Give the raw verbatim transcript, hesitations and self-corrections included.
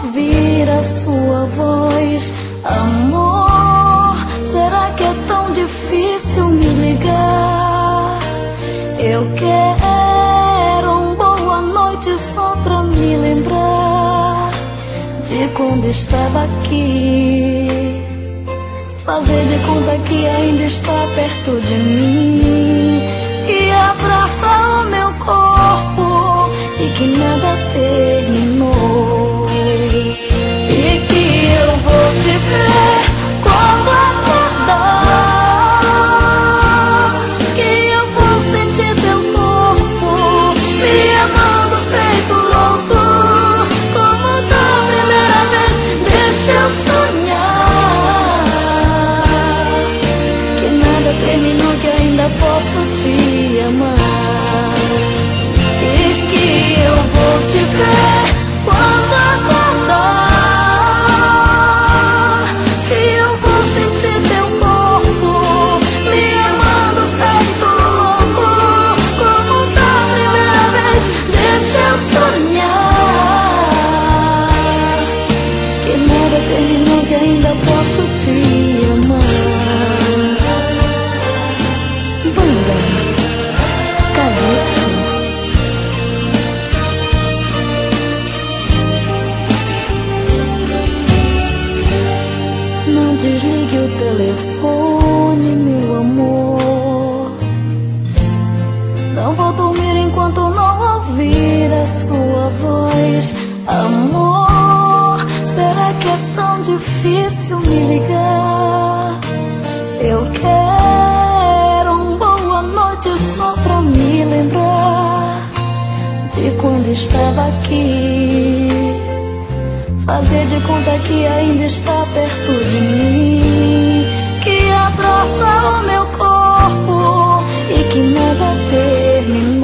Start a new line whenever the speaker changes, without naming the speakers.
ouvir a sua voz. Amor, será que é tão difícil me ligar? Eu quero um boa noite só pra me lembrar de quando estava aqui, fazer de conta que ainda está perto de mim, que abraça o meu corpo e que nada terminou, e que eu vou te ver quando acordar, que eu vou sentir teu corpo me amando feito louco, como da primeira vez. Deixa eu sonhar que nada terminou, que ainda posso te amar, e que eu vou te ver quando acordar, que eu vou sentir teu corpo me amando feito louco, como da primeira vez. Deixa eu sonhar que nada terminou, que ainda posso te amar. Banda Calypso. Não desligue o telefone, meu amor. Não vou dormir enquanto não ouvir a sua voz. Amor, será que é tão difícil me ligar? Eu quero um boa noite só pra me lembrar de quando estava aqui, fazer de conta que ainda está perto de mim, que abraça o meu corpo e que nada terminou.